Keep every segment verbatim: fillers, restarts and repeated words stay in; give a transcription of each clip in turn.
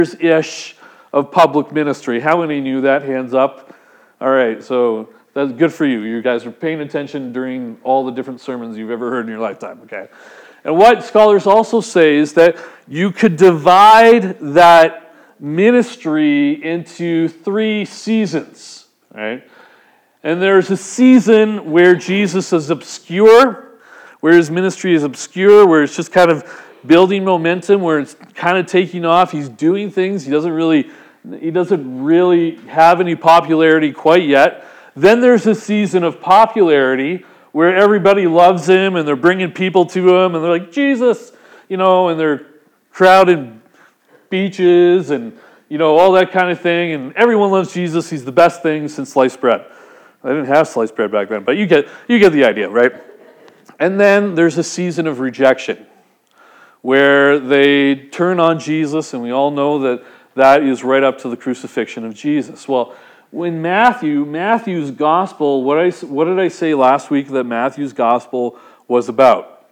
ish of public ministry. How many knew that? Hands up. All right, so that's good for you. You guys are paying attention during all the different sermons you've ever heard in your lifetime, okay? And what scholars also say is that you could divide that ministry into three seasons, right? And there's a season where Jesus is obscure, where his ministry is obscure, where it's just kind of building momentum, where it's kind of taking off. He's doing things. He doesn't really, he doesn't really have any popularity quite yet. Then there's a season of popularity where everybody loves him and they're bringing people to him and they're like, Jesus, you know, and they're crowded beaches and, you know, all that kind of thing. And everyone loves Jesus. He's the best thing since sliced bread. I didn't have sliced bread back then, but you get you get the idea, right? And then there's a season of rejection where they turn on Jesus, and we all know that that is right up to the crucifixion of Jesus. Well, when Matthew, Matthew's gospel, what I what did I say last week that Matthew's gospel was about?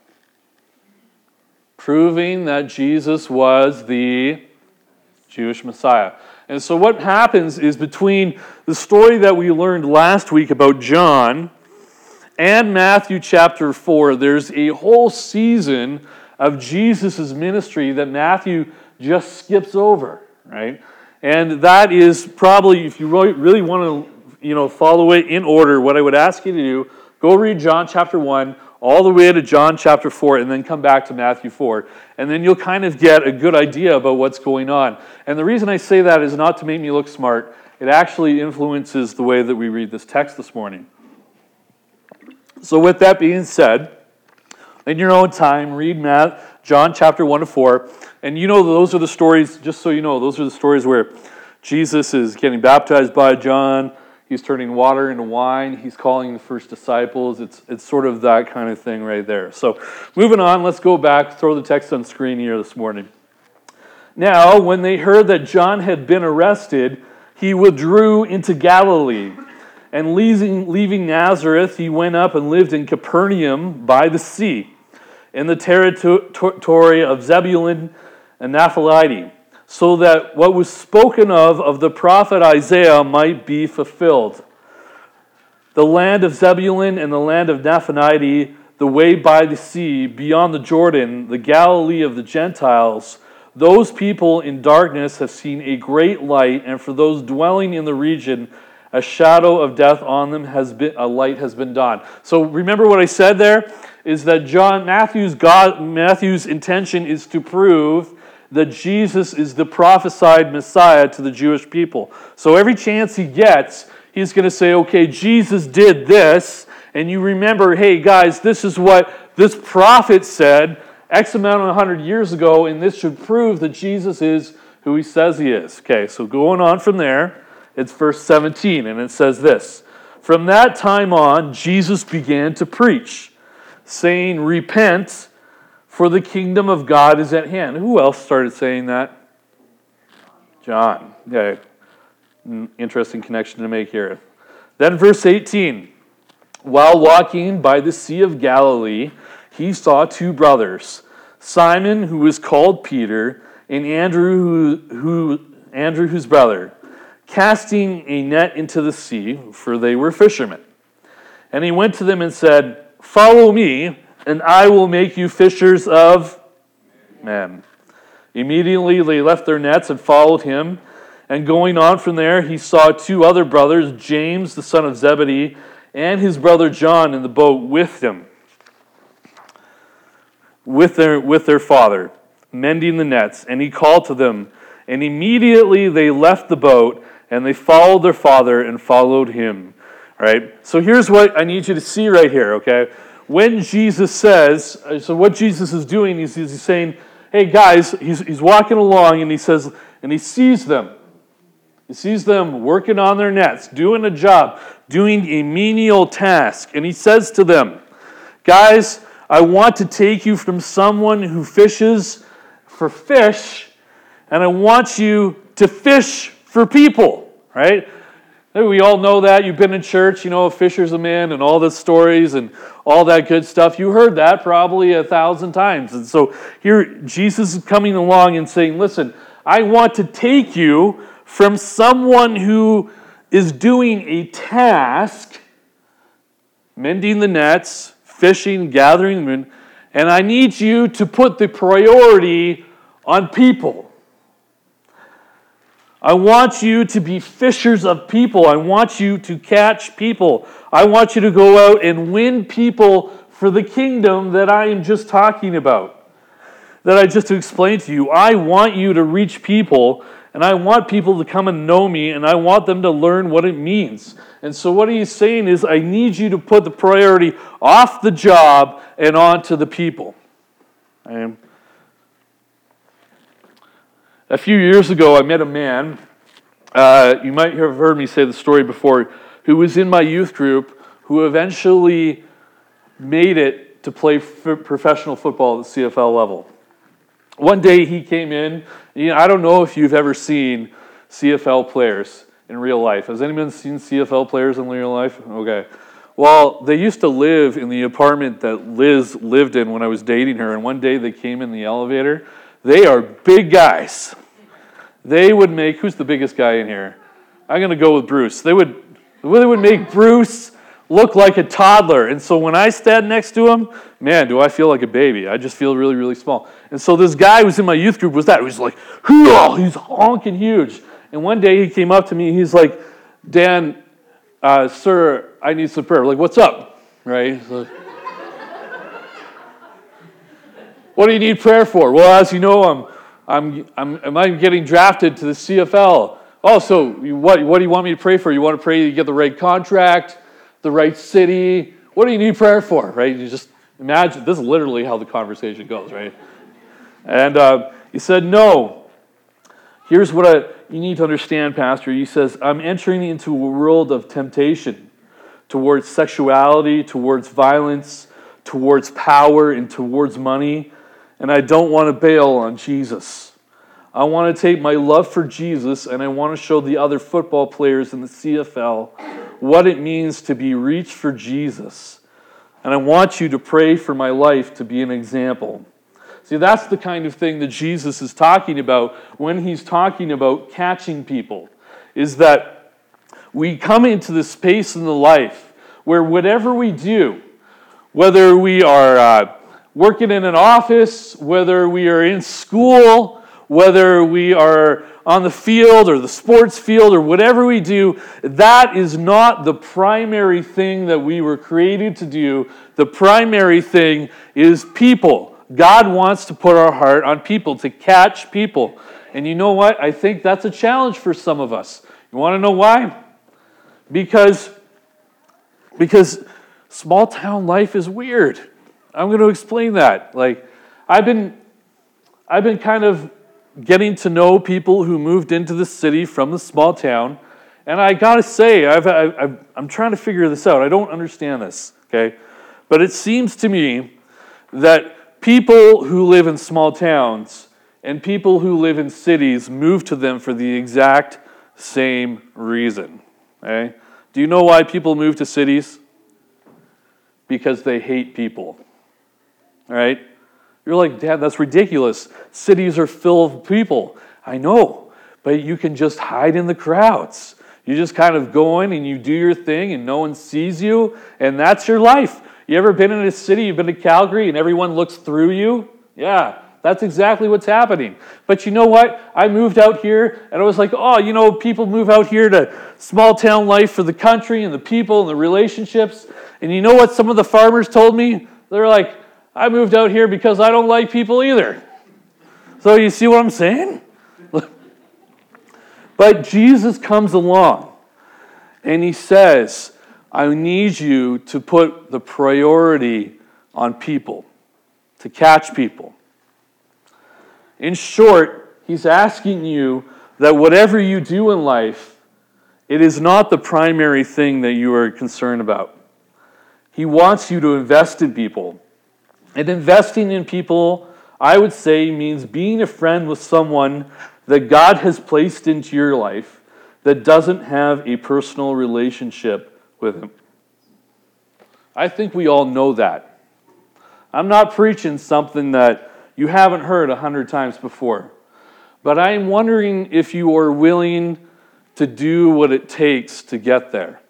Proving that Jesus was the Jewish Messiah. And so what happens is between the story that we learned last week about John and Matthew chapter four, there's a whole season of Jesus' ministry that Matthew just skips over, right? And that is probably, if you really, really want to, you know, follow it in order, what I would ask you to do, go read John chapter one, all the way to John chapter four, and then come back to Matthew four. And then you'll kind of get a good idea about what's going on. And the reason I say that is not to make me look smart. It actually influences the way that we read this text this morning. So with that being said, in your own time, read Matt, John chapter one to four. And you know those are the stories, just so you know, those are the stories where Jesus is getting baptized by John. He's turning water into wine. He's calling the first disciples. It's it's sort of that kind of thing right there. So moving on, let's go back, throw the text on screen here this morning. Now, when they heard that John had been arrested, he withdrew into Galilee. And leaving, leaving Nazareth, he went up and lived in Capernaum by the sea, in the territory of Zebulun and Naphtali, so that what was spoken of of the prophet Isaiah might be fulfilled. The land of Zebulun and the land of Naphtali, the way by the sea, beyond the Jordan, the Galilee of the Gentiles, those people in darkness have seen a great light, and for those dwelling in the region, a shadow of death on them has been, a light has been dawned. So remember what I said there? Is that John Matthew's God Matthew's intention is to prove that Jesus is the prophesied Messiah to the Jewish people. So every chance he gets, he's going to say, okay, Jesus did this, and you remember, hey guys, this is what this prophet said X amount of one hundred years ago, and this should prove that Jesus is who he says he is. Okay, so going on from there, it's verse seventeen, and it says this: From that time on, Jesus began to preach, saying, repent, for the kingdom of God is at hand. Who else started saying that? John. Okay. Interesting connection to make here. Then verse eighteen. While walking by the Sea of Galilee, he saw two brothers, Simon, who was called Peter, and Andrew, who, who Andrew, whose brother, casting a net into the sea, for they were fishermen. And he went to them and said, follow me, and I will make you fishers of men. Immediately they left their nets and followed him. And going on from there, he saw two other brothers, James, the son of Zebedee, and his brother John in the boat with him, with their, with their father, mending the nets. And he called to them, and immediately they left the boat, and they followed their father and followed him. All right? So here's what I need you to see right here, okay? When Jesus says, so what Jesus is doing is he's saying, hey guys, he's, he's walking along, and he says, and he sees them. He sees them working on their nets, doing a job, doing a menial task. And he says to them, guys, I want to take you from someone who fishes for fish, and I want you to fish for people, right? We all know that. You've been in church, you know, a fisher's a man and all the stories and all that good stuff. You heard that probably a thousand times. And so here Jesus is coming along and saying, listen, I want to take you from someone who is doing a task, mending the nets, fishing, gathering them, and I need you to put the priority on people. I want you to be fishers of people. I want you to catch people. I want you to go out and win people for the kingdom that I am just talking about, that I just explained to you. I want you to reach people, and I want people to come and know me, and I want them to learn what it means. And so what he's saying is, I need you to put the priority off the job and onto the people. And a few years ago, I met a man, uh, you might have heard me say the story before, who was in my youth group, who eventually made it to play f- professional football at the C F L level. One day he came in. You know, I don't know if you've ever seen C F L players in real life. Has anyone seen C F L players in real life? Okay. Well, they used to live in the apartment that Liz lived in when I was dating her, and one day they came in the elevator. They are big guys. They would make, who's the biggest guy in here? I'm going to go with Bruce. They would, they would make Bruce look like a toddler. And so when I stand next to him, man, do I feel like a baby. I just feel really, really small. And so this guy who was in my youth group was that. He was like, he's honking huge. And one day he came up to me. He's like, Dan, uh, sir, I need some prayer. Like, what's up? Right? Like, what do you need prayer for? Well, as you know, I'm, I'm, I'm, am I getting drafted to the C F L? Oh, so what, what do you want me to pray for? You want to pray you get the right contract, the right city? What do you need prayer for, right? You just imagine, this is literally how the conversation goes, right? And uh, he said, no. Here's what I, you need to understand, Pastor. He says, I'm entering into a world of temptation towards sexuality, towards violence, towards power, and towards money, and I don't want to bail on Jesus. I want to take my love for Jesus, and I want to show the other football players in the C F L what it means to be reached for Jesus. And I want you to pray for my life to be an example. See, that's the kind of thing that Jesus is talking about when he's talking about catching people, is that we come into this space in the life where whatever we do, whether we are uh, working in an office, whether we are in school, whether we are on the field or the sports field or whatever we do, that is not the primary thing that we were created to do. The primary thing is people. God wants to put our heart on people, to catch people. And you know what? I think that's a challenge for some of us. You want to know why? Because, because small town life is weird. I'm going to explain that. Like, I've been, I've been kind of getting to know people who moved into the city from the small town, and I gotta say, I've, I've, I'm trying to figure this out. I don't understand this, okay? But it seems to me that people who live in small towns and people who live in cities move to them for the exact same reason, okay? Do you know why people move to cities? Because they hate people, all right? You're like, Dad, that's ridiculous. Cities are full of people. I know, but you can just hide in the crowds. You just kind of go in and you do your thing and no one sees you, and that's your life. You ever been in a city, you've been to Calgary, and everyone looks through you? Yeah, that's exactly what's happening. But you know what? I moved out here, and I was like, oh, you know, people move out here to small town life for the country and the people and the relationships. And you know what some of the farmers told me? They're like, I moved out here because I don't like people either. So you see what I'm saying? But Jesus comes along and he says, I need you to put the priority on people, to catch people. In short, he's asking you that whatever you do in life, it is not the primary thing that you are concerned about. He wants you to invest in people. And investing in people, I would say, means being a friend with someone that God has placed into your life that doesn't have a personal relationship with him. I think we all know that. I'm not preaching something that you haven't heard a hundred times before. but I'm wondering if you are willing to do what it takes to get there.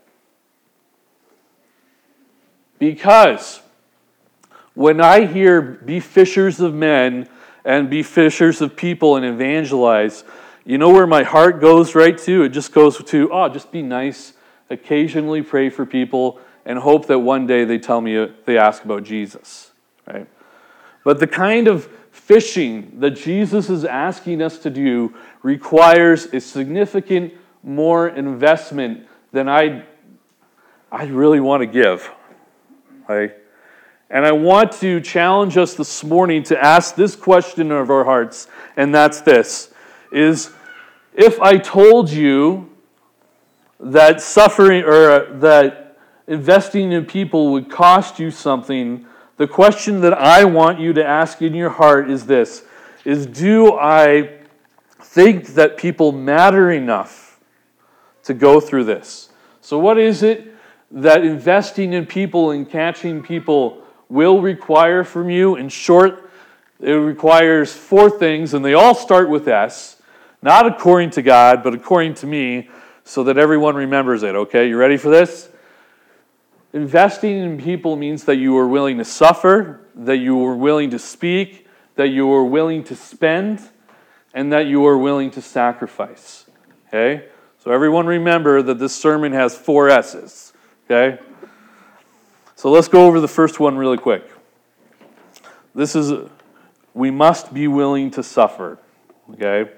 Because when I hear be fishers of men and be fishers of people and evangelize, you know where my heart goes right to? It just goes to, oh, just be nice, occasionally pray for people, and hope that one day they tell me, they ask about Jesus, right? But the kind of fishing that Jesus is asking us to do requires a significant more investment than I, I really want to give, right? And I want to challenge us this morning to ask this question of our hearts, and that's this, is if I told you that suffering or that investing in people would cost you something, the question that I want you to ask in your heart is this, is do I think that people matter enough to go through this? So what is it that investing in people and catching people will require from you? In short, it requires four things, and they all start with S, not according to God, but according to me, so that everyone remembers it, okay? You ready for this? Investing in people means that you are willing to suffer, that you are willing to speak, that you are willing to spend, and that you are willing to sacrifice, okay? So everyone remember that this sermon has four S's, okay? So let's go over the first one really quick. This is, we must be willing to suffer, okay?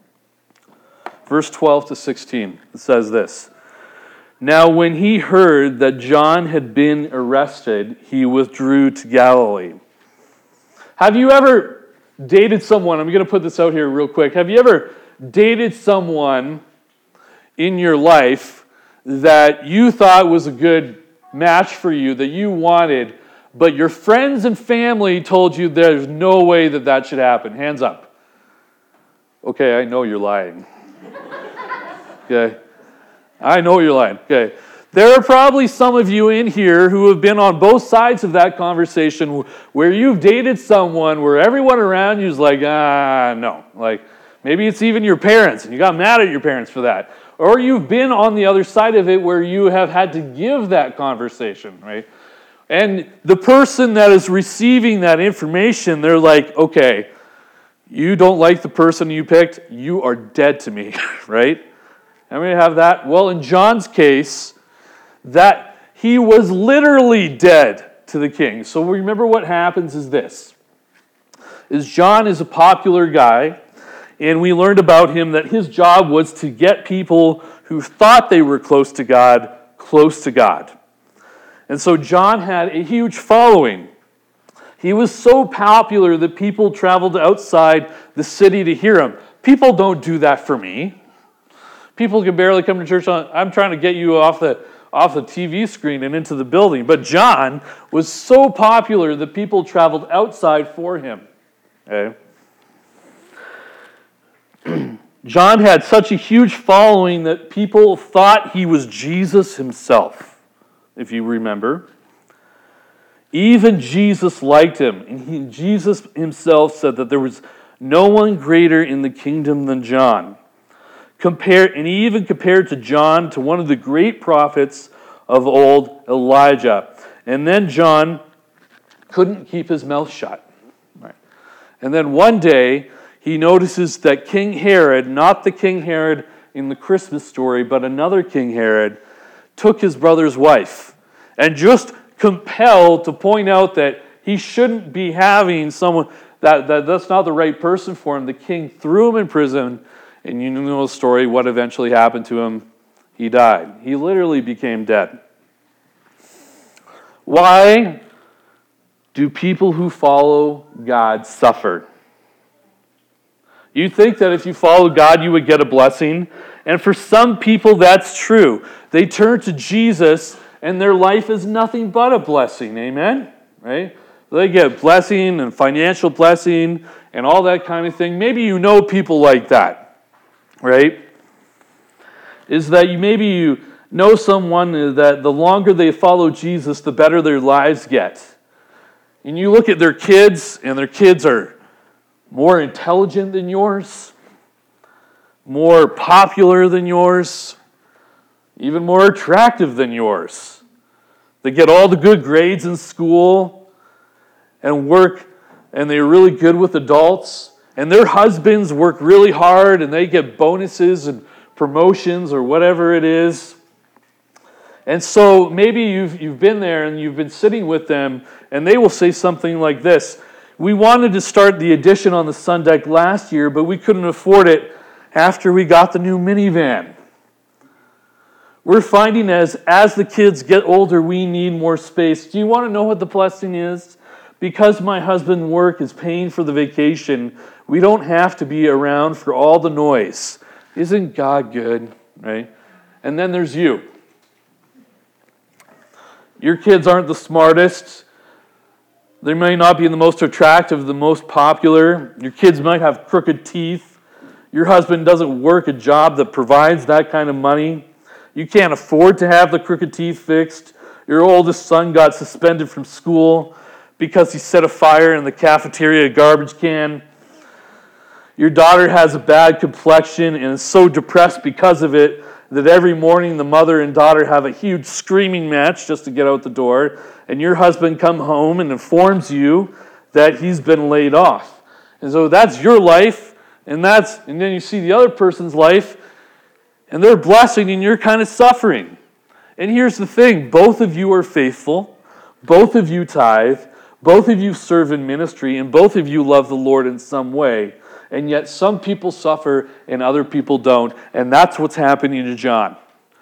Verse twelve to sixteen, it says this. Now when he heard that John had been arrested, he withdrew to Galilee. Have you ever dated someone, I'm going to put this out here real quick, have you ever dated someone in your life that you thought was a good match for you, that you wanted, but your friends and family told you there's no way that that should happen? Hands up. Okay, I know you're lying. Okay, I know you're lying. Okay, there are probably some of you in here who have been on both sides of that conversation where you've dated someone where everyone around you is like, ah, no. Like, maybe it's even your parents, and you got mad at your parents for that. Or you've been on the other side of it where you have had to give that conversation, right? And the person that is receiving that information, they're like, okay, you don't like the person you picked, you are dead to me, right? How many have that? Well, in John's case, that he was literally dead to the king. So remember what happens is this, is John is a popular guy, and we learned about him that his job was to get people who thought they were close to God, close to God. And so John had a huge following. He was so popular that people traveled outside the city to hear him. People don't do that for me. People can barely come to church. On, I'm trying to get you off the, off the T V screen and into the building. But John was so popular that people traveled outside for him. Okay? John had such a huge following that people thought he was Jesus himself, if you remember. Even Jesus liked him. And he, Jesus himself said that there was no one greater in the kingdom than John. Compare, and he even compared to John to one of the great prophets of old, Elijah. And then John couldn't keep his mouth shut. Right. And then one day, he notices that King Herod, not the King Herod in the Christmas story, but another King Herod, took his brother's wife. And just compelled to point out that he shouldn't be having someone, that, that that's not the right person for him, the king threw him in prison. And you know the story, what eventually happened to him? He died. He literally became dead. Why do people who follow God suffer? You think that if you follow God, you would get a blessing. And for some people, that's true. They turn to Jesus, and their life is nothing but a blessing. Amen? Right? They get blessing and financial blessing and all that kind of thing. Maybe you know people like that. Right? Is that you maybe you know someone that the longer they follow Jesus, the better their lives get. And you look at their kids, and their kids are more intelligent than yours. more popular than yours, even more attractive than yours. They get all the good grades in school and work, and they're really good with adults, and their husbands work really hard and they get bonuses and promotions or whatever it is. And so maybe you've you've been there and you've been sitting with them, and they will say something like this: we wanted to start the addition on the sun deck last year, but we couldn't afford it after we got the new minivan. We're finding as, as the kids get older, we need more space. Do you want to know what the blessing is? Because my husband's work is paying for the vacation, we don't have to be around for all the noise. Isn't God good, right? And then there's you. Your kids aren't the smartest. They may not be the most attractive, the most popular. Your kids might have crooked teeth. Your husband doesn't work a job that provides that kind of money. You can't afford to have the crooked teeth fixed. Your oldest son got suspended from school because he set a fire in the cafeteria garbage can. Your daughter has a bad complexion and is so depressed because of it that every morning the mother and daughter have a huge screaming match just to get out the door, and your husband comes home and informs you that he's been laid off. And so that's your life, and that's and then you see the other person's life, and they're blessing and you're kind of suffering. And here's the thing, both of you are faithful, both of you tithe, both of you serve in ministry, and both of you love the Lord in some way. And yet some people suffer and other people don't. And that's what's happening to John.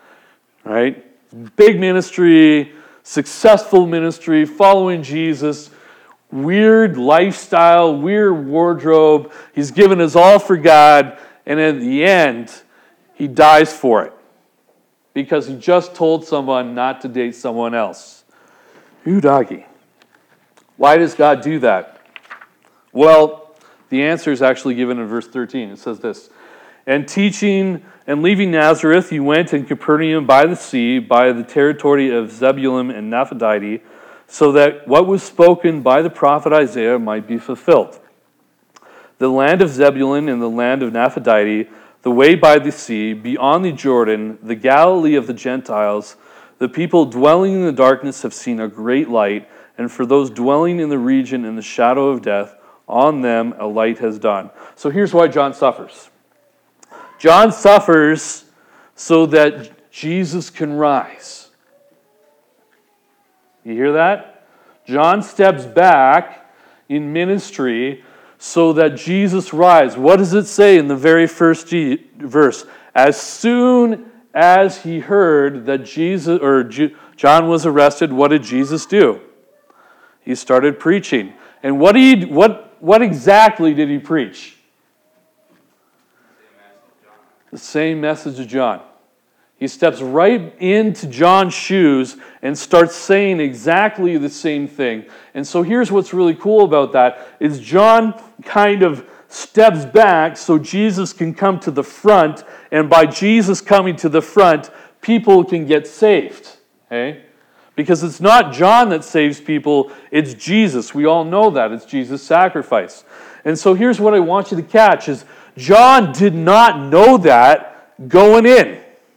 Right? Big ministry, successful ministry, following Jesus, weird lifestyle, weird wardrobe. He's given his all for God. And at the end, he dies for it. Because he just told someone not to date someone else. Ooh, doggy. Why does God do that? Well, the answer is actually given in verse thirteen. It says this: and teaching and leaving Nazareth, he went in Capernaum by the sea, by the territory of Zebulun and Naphtali, so that what was spoken by the prophet Isaiah might be fulfilled. The land of Zebulun and the land of Naphtali, the way by the sea, beyond the Jordan, the Galilee of the Gentiles, the people dwelling in the darkness have seen a great light, and for those dwelling in the region in the shadow of death, on them a light has dawned. So here's why John suffers. John suffers so that Jesus can rise. You hear that? John steps back in ministry so that Jesus rise. What does it say in the very first G- verse? As soon as he heard that Jesus or G- John was arrested, what did Jesus do? He started preaching. And what he what What exactly did he preach? The same message of John. He steps right into John's shoes and starts saying exactly the same thing. And so here's what's really cool about that, is John kind of steps back so Jesus can come to the front, and by Jesus coming to the front, people can get saved. Okay? Because it's not John that saves people, it's Jesus. We all know that. It's Jesus' sacrifice. And so here's what I want you to catch is John did not know that going in.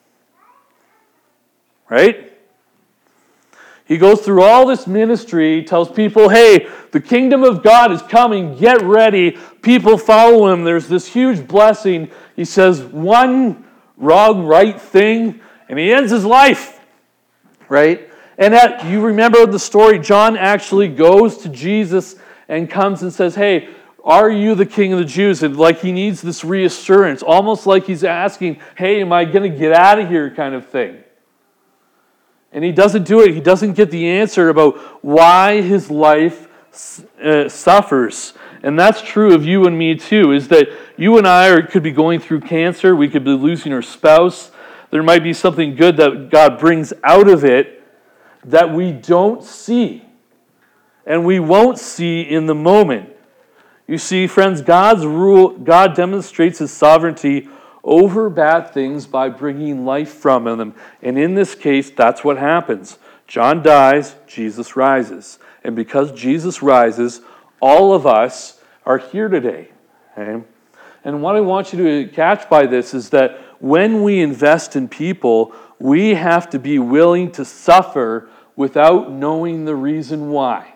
Right? He goes through all this ministry, tells people, hey, the kingdom of God is coming, get ready. People follow him. There's this huge blessing. He says one wrong, right thing, and he ends his life. Right? And at, you remember the story, John actually goes to Jesus and comes and says, hey, are you the king of the Jews? And like he needs this reassurance, almost like he's asking, hey, am I going to get out of here kind of thing. And he doesn't do it. He doesn't get the answer about why his life uh, suffers. And that's true of you and me too, is that you and I are, could be going through cancer. We could be losing our spouse. There might be something good that God brings out of it that we don't see, and we won't see in the moment. You see, friends, God's rule, God demonstrates his sovereignty over bad things by bringing life from them. And in this case, that's what happens. John dies, Jesus rises. And because Jesus rises, all of us are here today. Okay? And what I want you to catch by this is that when we invest in people, we have to be willing to suffer without knowing the reason why.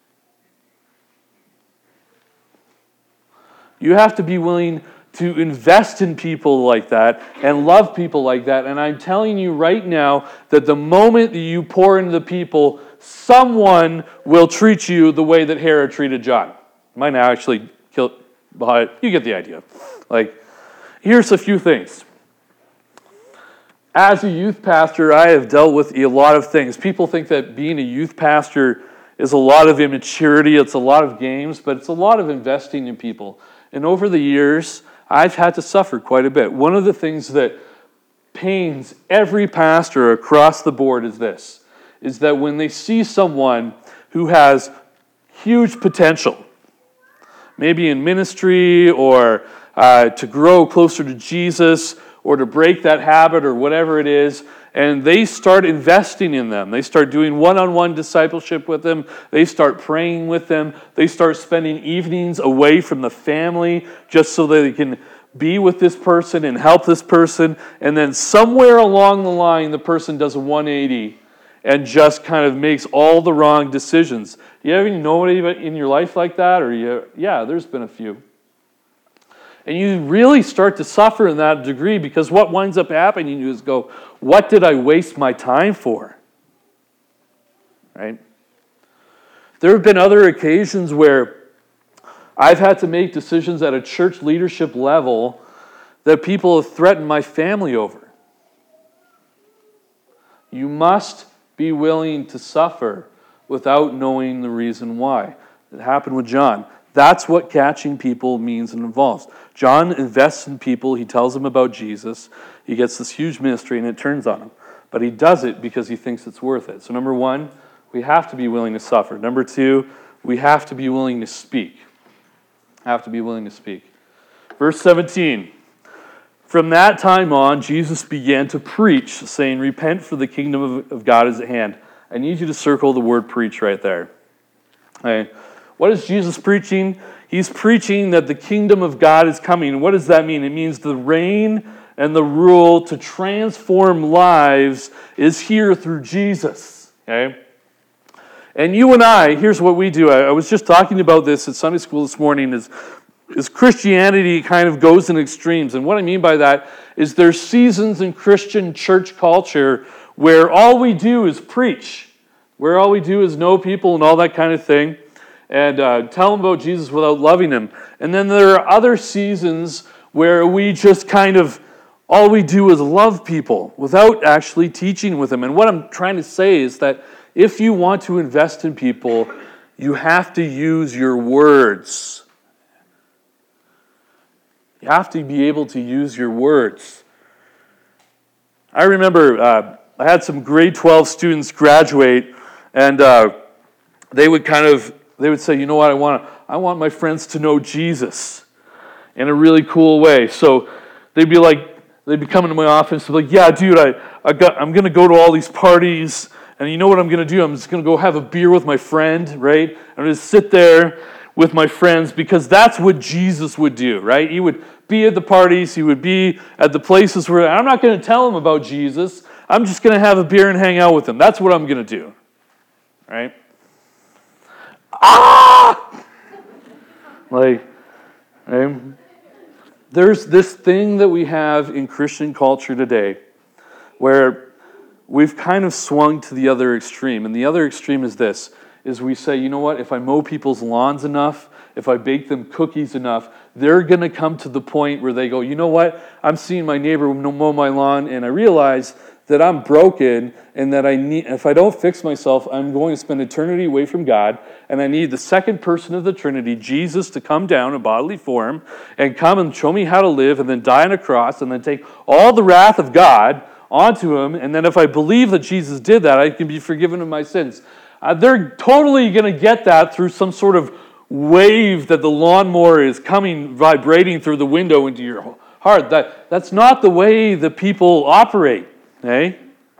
You have to be willing to invest in people like that and love people like that. And I'm telling you right now that the moment that you pour into the people, someone will treat you the way that Herod treated John. Might not actually kill, but you get the idea. Like, here's a few things. As a youth pastor, I have dealt with a lot of things. People think that being a youth pastor is a lot of immaturity, it's a lot of games, but it's a lot of investing in people. And over the years, I've had to suffer quite a bit. One of the things that pains every pastor across the board is this, is that when they see someone who has huge potential, maybe in ministry or uh, to grow closer to Jesus or to break that habit or whatever it is, and they start investing in them. They start doing one-on-one discipleship with them. They start praying with them. They start spending evenings away from the family just so that they can be with this person and help this person. And then somewhere along the line, the person does a one eighty and just kind of makes all the wrong decisions. You ever know anybody in your life like that? Or you, yeah, there's been a few. And you really start to suffer in that degree because what winds up happening is go, what did I waste my time for? Right? There have been other occasions where I've had to make decisions at a church leadership level that people have threatened my family over. You must be willing to suffer without knowing the reason why. It happened with John. That's what catching people means and involves. John invests in people. He tells them about Jesus. He gets this huge ministry, and it turns on him. But he does it because he thinks it's worth it. So number one, we have to be willing to suffer. Number two, we have to be willing to speak. Have to be willing to speak. Verse seventeen. From that time on, Jesus began to preach, saying, repent, for the kingdom of, of God is at hand. I need you to circle the word preach right there. Okay. What is Jesus preaching? He's preaching that the kingdom of God is coming. What does that mean? It means the reign and the rule to transform lives is here through Jesus. Okay? And you and I, here's what we do. I, I was just talking about this at Sunday school this morning, is, is Christianity kind of goes in extremes. And what I mean by that is there's seasons in Christian church culture where all we do is preach, where all we do is know people and all that kind of thing, and uh, tell them about Jesus without loving him. And then there are other seasons where we just kind of, all we do is love people without actually teaching with them. And what I'm trying to say is that if you want to invest in people, you have to use your words. You have to be able to use your words. I remember uh, I had some grade twelve students graduate, and uh, they would kind of, they would say, you know what, I want I want my friends to know Jesus in a really cool way. So they'd be like, they'd be coming to my office and be like, yeah, dude, I, I got, I'm going to go to all these parties, and you know what I'm going to do? I'm just going to go have a beer with my friend, right? I'm going to sit there with my friends because that's what Jesus would do, right? He would be at the parties. He would be at the places where I'm not going to tell him about Jesus. I'm just going to have a beer and hang out with him. That's what I'm going to do, right? Ah! Like, right? There's this thing that we have in Christian culture today where we've kind of swung to the other extreme. And the other extreme is this, is we say, you know what, if I mow people's lawns enough, if I bake them cookies enough, they're going to come to the point where they go, you know what, I'm seeing my neighbor mow my lawn, and I realize that I'm broken, and that I need, if I don't fix myself, I'm going to spend eternity away from God, and I need the second person of the Trinity, Jesus, to come down in bodily form, and come and show me how to live, and then die on a cross, and then take all the wrath of God onto him, and then if I believe that Jesus did that, I can be forgiven of my sins. Uh, they're totally going to get that through some sort of wave that the lawnmower is coming, vibrating through the window into your heart. That, that's not the way that people operate. Okay?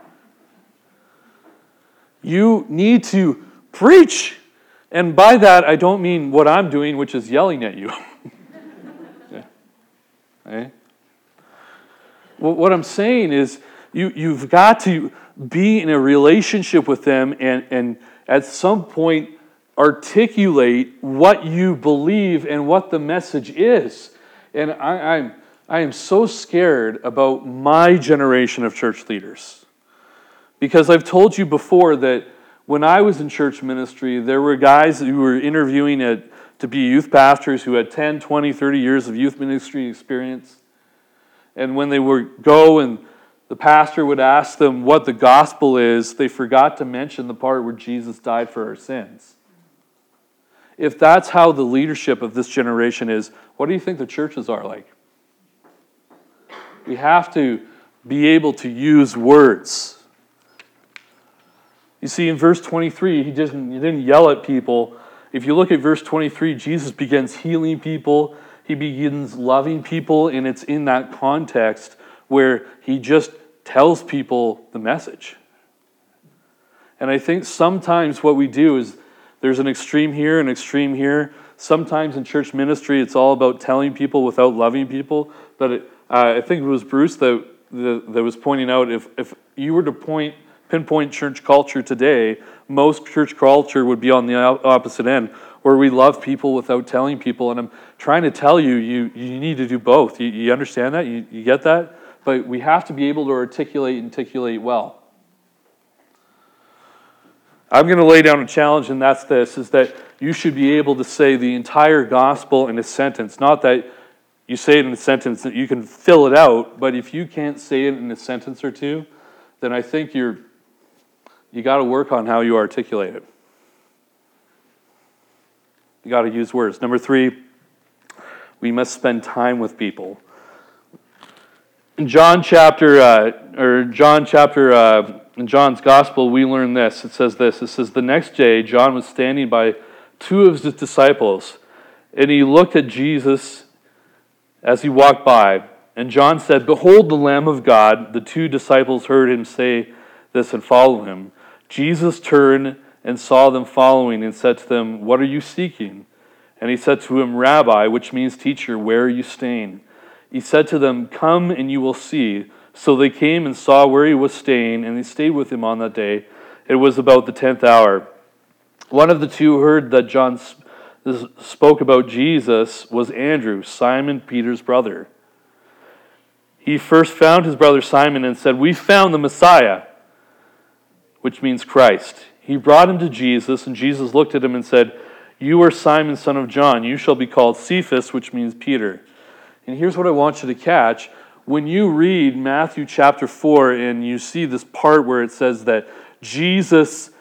You need to preach. And by that, I don't mean what I'm doing, which is yelling at you. Okay. Okay? Well, what I'm saying is you, you've got to be in a relationship with them and, and at some point articulate what you believe and what the message is. And I, I'm, I am so scared about my generation of church leaders. Because I've told you before that when I was in church ministry, there were guys who were interviewing at, to be youth pastors who had ten, twenty, thirty years of youth ministry experience. And when they would go and the pastor would ask them what the gospel is, they forgot to mention the part where Jesus died for our sins. If that's how the leadership of this generation is, what do you think the churches are like? We have to be able to use words. You see, in verse twenty-three, he didn't, he didn't yell at people. If you look at verse twenty-three, Jesus begins healing people. He begins loving people, and it's in that context where he just tells people the message. And I think sometimes what we do is there's an extreme here, an extreme here. Sometimes in church ministry, it's all about telling people without loving people. But it, uh, I think it was Bruce that, that, that was pointing out, if, if you were to point pinpoint church culture today, most church culture would be on the opposite end, where we love people without telling people. And I'm trying to tell you, you, you need to do both. You, you understand that? You, you get that? But we have to be able to articulate and articulate well. I'm going to lay down a challenge, and that's this, is that you should be able to say the entire gospel in a sentence. Not that you say it in a sentence that you can fill it out, but if you can't say it in a sentence or two, then I think you're you got to work on how you articulate it. You got to use words. Number three, we must spend time with people. In John chapter, uh, or John chapter, uh, in John's gospel, we learn this. It says this. It says, the next day, John was standing by two of his disciples, and he looked at Jesus as he walked by. And John said, behold the Lamb of God. The two disciples heard him say this and followed him. Jesus turned and saw them following and said to them, what are you seeking? And he said to him, Rabbi, which means teacher, where are you staying? He said to them, come and you will see. So they came and saw where he was staying, and they stayed with him on that day. It was about the tenth hour. One of the two who heard that John spoke about Jesus was Andrew, Simon Peter's brother. He first found his brother Simon and said, we found the Messiah, which means Christ. He brought him to Jesus, and Jesus looked at him and said, you are Simon, son of John. You shall be called Cephas, which means Peter. And here's what I want you to catch. When you read Matthew chapter four and you see this part where it says that Jesus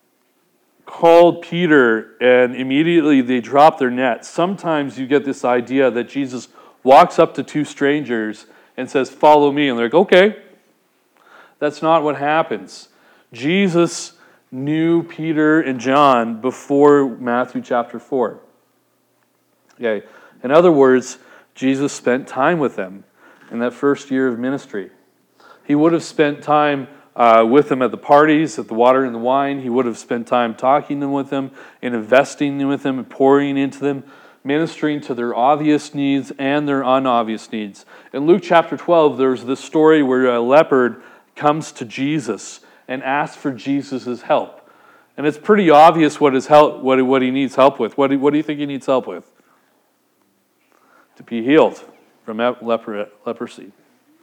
called Peter and immediately they dropped their net, sometimes you get this idea that Jesus walks up to two strangers and says, follow me. And they're like, okay. That's not what happens. Jesus knew Peter and John before Matthew chapter four. Okay. In other words, Jesus spent time with them in that first year of ministry. He would have spent time uh, with them at the parties, at the water and the wine. He would have spent time talking with them and investing with them and pouring into them, ministering to their obvious needs and their unobvious needs. In Luke chapter twelve, there's this story where a leopard comes to Jesus and asks for Jesus' help. And it's pretty obvious what his help, what, what he needs help with. What do, what do you think he needs help with? To be healed from leper, leprosy.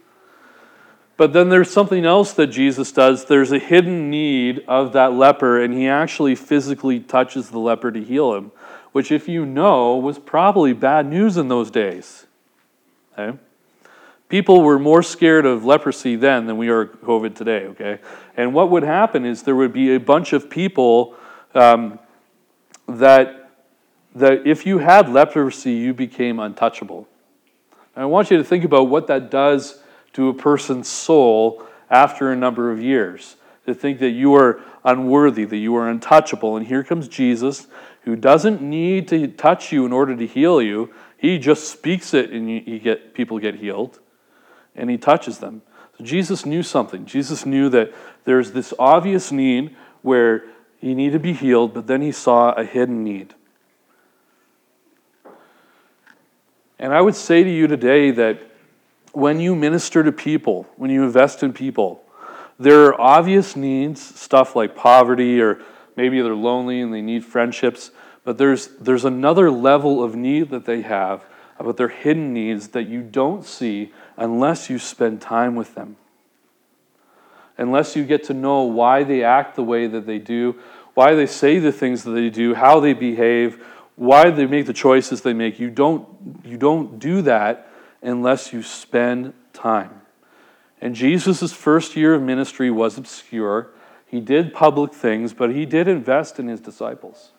But then there's something else that Jesus does. There's a hidden need of that leper, and he actually physically touches the leper to heal him, which, if you know, was probably bad news in those days. Okay? People were more scared of leprosy then than we are COVID today, okay? And what would happen is there would be a bunch of people um, that, that if you had leprosy, you became untouchable. And I want you to think about what that does to a person's soul after a number of years. To think that you are unworthy, that you are untouchable. And here comes Jesus, who doesn't need to touch you in order to heal you. He just speaks it and you, you get people get healed. And he touches them. So Jesus knew something. Jesus knew that there's this obvious need where he needed to be healed, but then he saw a hidden need. And I would say to you today that when you minister to people, when you invest in people, there are obvious needs, stuff like poverty, or maybe they're lonely and they need friendships, but there's there's another level of need that they have, about their hidden needs that you don't see unless you spend time with them. Unless you get to know why they act the way that they do, why they say the things that they do, how they behave, why they make the choices they make. You don't, you don't do that unless you spend time. And Jesus' first year of ministry was obscure. He did public things, but he did invest in his disciples.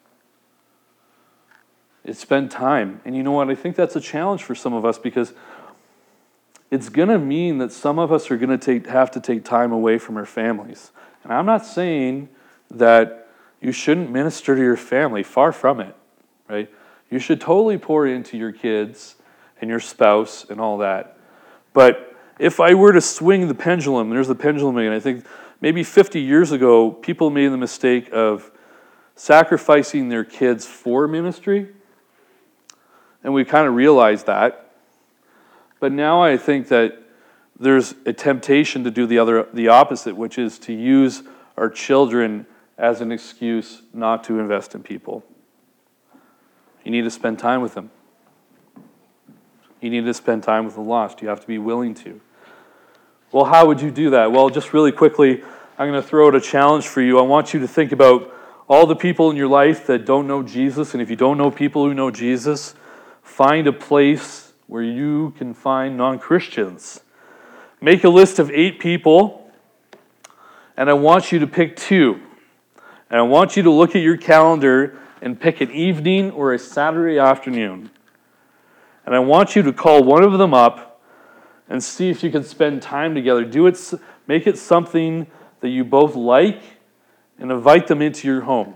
It spent time. And you know what? I think that's a challenge for some of us, because it's going to mean that some of us are going to take, have to take time away from our families. And I'm not saying that you shouldn't minister to your family. Far from it, right? You should totally pour into your kids and your spouse and all that. But if I were to swing the pendulum, there's the pendulum again. I think maybe fifty years ago, people made the mistake of sacrificing their kids for ministry. And we kind of realized that. But now I think that there's a temptation to do the other, the opposite, which is to use our children as an excuse not to invest in people. You need to spend time with them. You need to spend time with the lost. You have to be willing to. Well, how would you do that? Well, just really quickly, I'm going to throw out a challenge for you. I want you to think about all the people in your life that don't know Jesus. And if you don't know people who know Jesus, find a place where you can find non-Christians. Make a list of eight people, and I want you to pick two. And I want you to look at your calendar and pick an evening or a Saturday afternoon. And I want you to call one of them up and see if you can spend time together. Do it, make it something that you both like, and invite them into your home.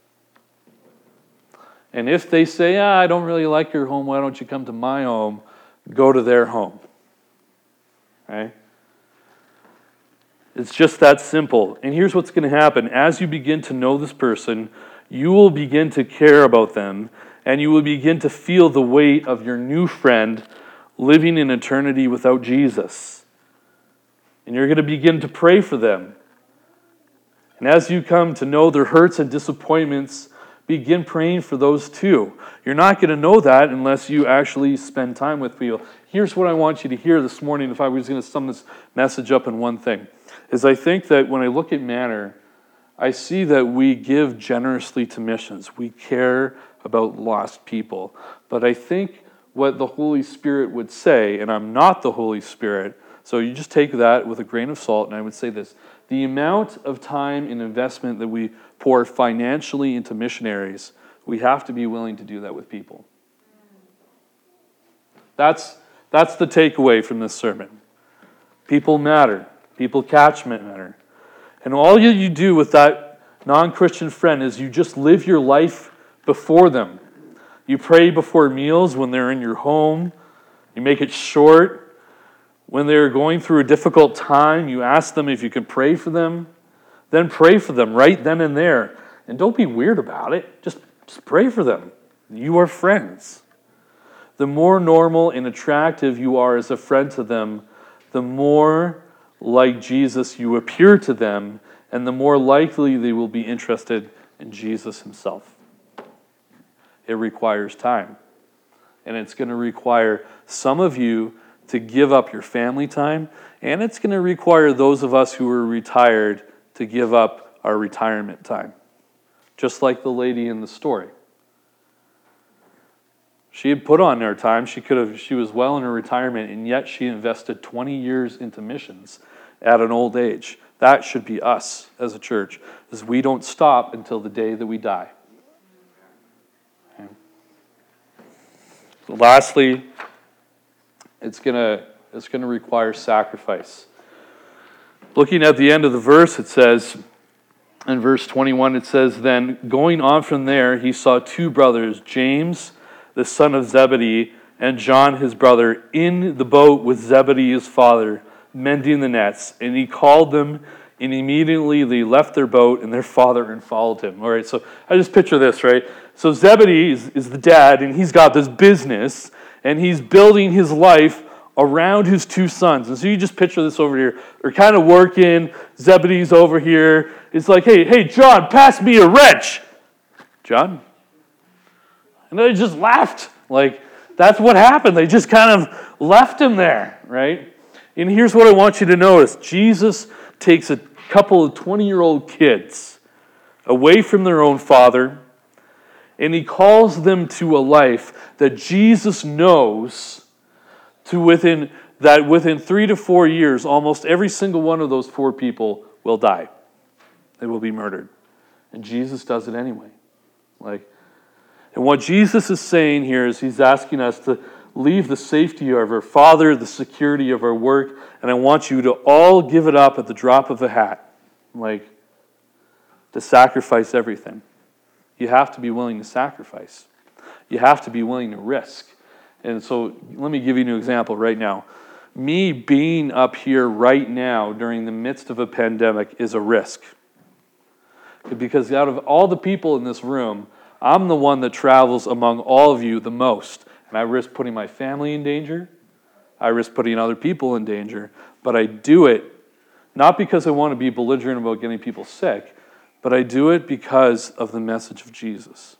And if they say, ah, I don't really like your home, why don't you come to my home? Go to their home. Okay? It's just that simple. And here's what's going to happen. As you begin to know this person, you will begin to care about them, and you will begin to feel the weight of your new friend living in eternity without Jesus. And you're going to begin to pray for them. And as you come to know their hurts and disappointments, begin praying for those too. You're not going to know that unless you actually spend time with people. Here's what I want you to hear this morning, if I was going to sum this message up in one thing, is I think that when I look at Manor, I see that we give generously to missions. We care about lost people. But I think what the Holy Spirit would say, and I'm not the Holy Spirit, so you just take that with a grain of salt, and I would say this: the amount of time and investment that we pour financially into missionaries, we have to be willing to do that with people. That's, that's the takeaway from this sermon. People matter. People catchment matter. And all you, you do with that non-Christian friend is you just live your life before them. You pray before meals when they're in your home. You make it short. When they're going through a difficult time, you ask them if you can pray for them. Then pray for them right then and there. And don't be weird about it. Just, just pray for them. You are friends. The more normal and attractive you are as a friend to them, the more like Jesus you appear to them, and the more likely they will be interested in Jesus himself. It requires time. And it's going to require some of you to give up your family time, and it's going to require those of us who are retired to give up our retirement time. Just like the lady in the story. She had put on her time. She could have. She was well in her retirement, and yet she invested twenty years into missions at an old age. That should be us as a church, because we don't stop until the day that we die. Okay. So lastly, it's gonna it's gonna require sacrifice. Looking at the end of the verse, it says, in verse twenty-one, it says, then going on from there, he saw two brothers, James, the son of Zebedee, and John, his brother, in the boat with Zebedee, his father, mending the nets. And he called them, and immediately they left their boat and their father and followed him. All right, so I just picture this, right? So Zebedee is, is the dad, and he's got this business, and he's building his life around his two sons. And so you just picture this over here. They're kind of working. Zebedee's over here. It's like, hey, hey, John, pass me a wrench. John? And they just laughed. Like, that's what happened. They just kind of left him there, right? And here's what I want you to notice. Jesus takes a couple of twenty-year-old kids away from their own father, and he calls them to a life that Jesus knows to within that within three to four years, almost every single one of those four people will die. They will be murdered. And Jesus does it anyway. Like, and what Jesus is saying here is he's asking us to leave the safety of our Father, the security of our work, and I want you to all give it up at the drop of a hat. Like, to sacrifice everything. You have to be willing to sacrifice. You have to be willing to risk. And so let me give you an example right now. Me being up here right now during the midst of a pandemic is a risk. Because out of all the people in this room, I'm the one that travels among all of you the most. And I risk putting my family in danger. I risk putting other people in danger. But I do it not because I want to be belligerent about getting people sick, but I do it because of the message of Jesus.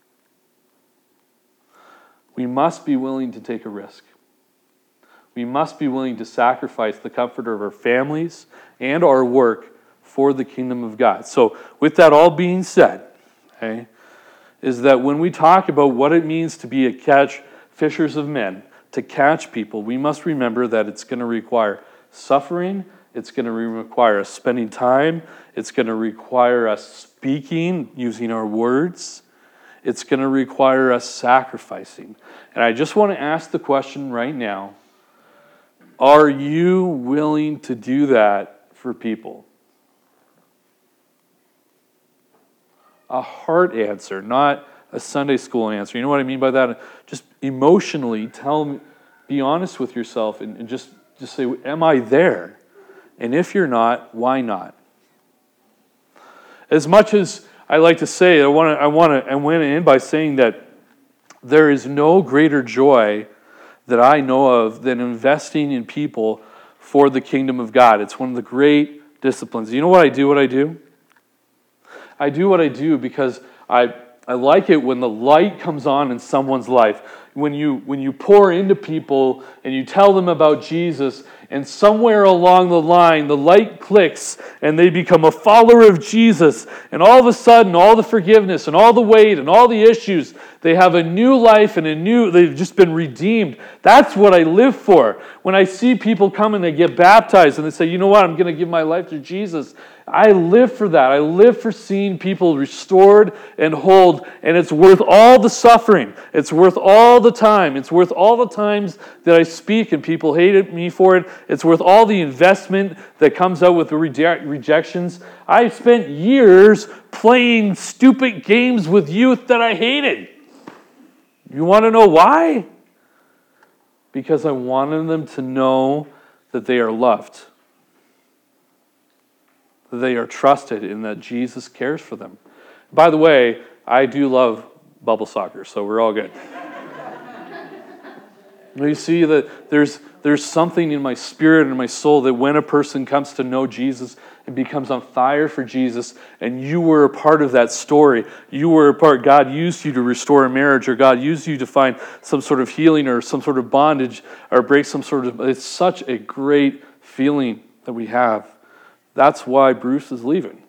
We must be willing to take a risk. We must be willing to sacrifice the comfort of our families and our work for the kingdom of God. So with that all being said, okay, is that when we talk about what it means to be a catch fishers of men, to catch people, we must remember that it's going to require suffering, it's going to require us spending time, it's going to require us speaking, using our words, it's going to require us sacrificing. And I just want to ask the question right now, are you willing to do that for people? A heart answer, not a Sunday school answer. You know what I mean by that? Just emotionally tell me, be honest with yourself and, and just, just say, am I there? And if you're not, why not? As much as I like to say, I want to I want to I went in by saying that there is no greater joy that I know of than investing in people for the kingdom of God. It's one of the great disciplines. You know what I do? What I do? I do what I do because I I like it when the light comes on in someone's life. When you when you pour into people and you tell them about Jesus, and somewhere along the line the light clicks and they become a follower of Jesus, and all of a sudden all the forgiveness and all the weight and all the issues, they have a new life and a new, they've just been redeemed. That's what I live for. When I see people come and they get baptized and they say, you know what, I'm going to give my life to Jesus, I live for that. I live for seeing people restored and whole, and it's worth all the suffering. It's worth all the time. It's worth all the times that I speak and people hate me for it. It's worth all the investment that comes out with the reje- rejections. I spent years playing stupid games with youth that I hated. You want to know why? Because I wanted them to know that they are loved, that they are trusted, and that Jesus cares for them. By the way, I do love bubble soccer, so we're all good. You see that there's there's something in my spirit and my soul that when a person comes to know Jesus and becomes on fire for Jesus, and you were a part of that story, you were a part, God used you to restore a marriage, or God used you to find some sort of healing or some sort of bondage or break some sort of, it's such a great feeling that we have. That's why Bruce is leaving.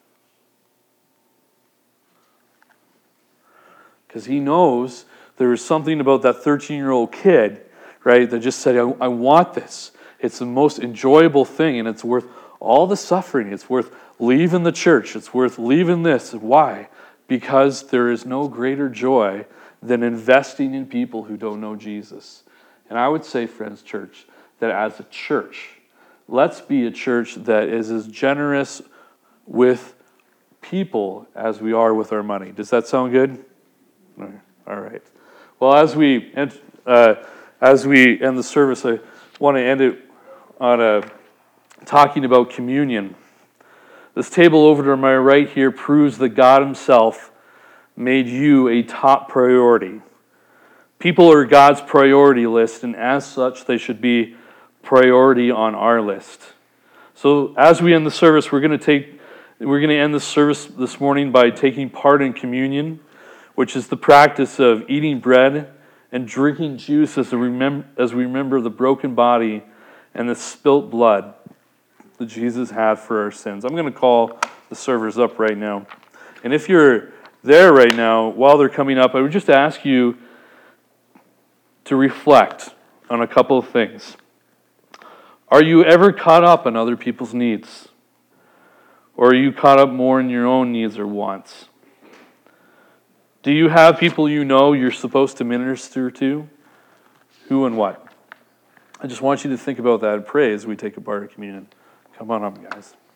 Because he knows there is something about that thirteen-year-old kid, right, that just said, I, I want this. It's the most enjoyable thing, and it's worth all the suffering. It's worth leaving the church. It's worth leaving this. Why? Because there is no greater joy than investing in people who don't know Jesus. And I would say, friends, church, that as a church, let's be a church that is as generous with people as we are with our money. Does that sound good? All right. Well, as we end, uh, as we end the service, I want to end it on a talking about communion. This table over to my right here proves that God Himself made you a top priority. People are God's priority list, and as such, they should be priority on our list. So as we end the service, we're going to take, we're going to end the service this morning by taking part in communion, which is the practice of eating bread and drinking juice as, a remem- as we remember the broken body and the spilt blood that Jesus had for our sins. I'm going to call the servers up right now. And if you're there right now, while they're coming up, I would just ask you to reflect on a couple of things. Are you ever caught up on other people's needs? Or are you caught up more in your own needs or wants? Do you have people you know you're supposed to minister to? Who and what? I just want you to think about that and pray as we take a part of communion. Come on up, guys.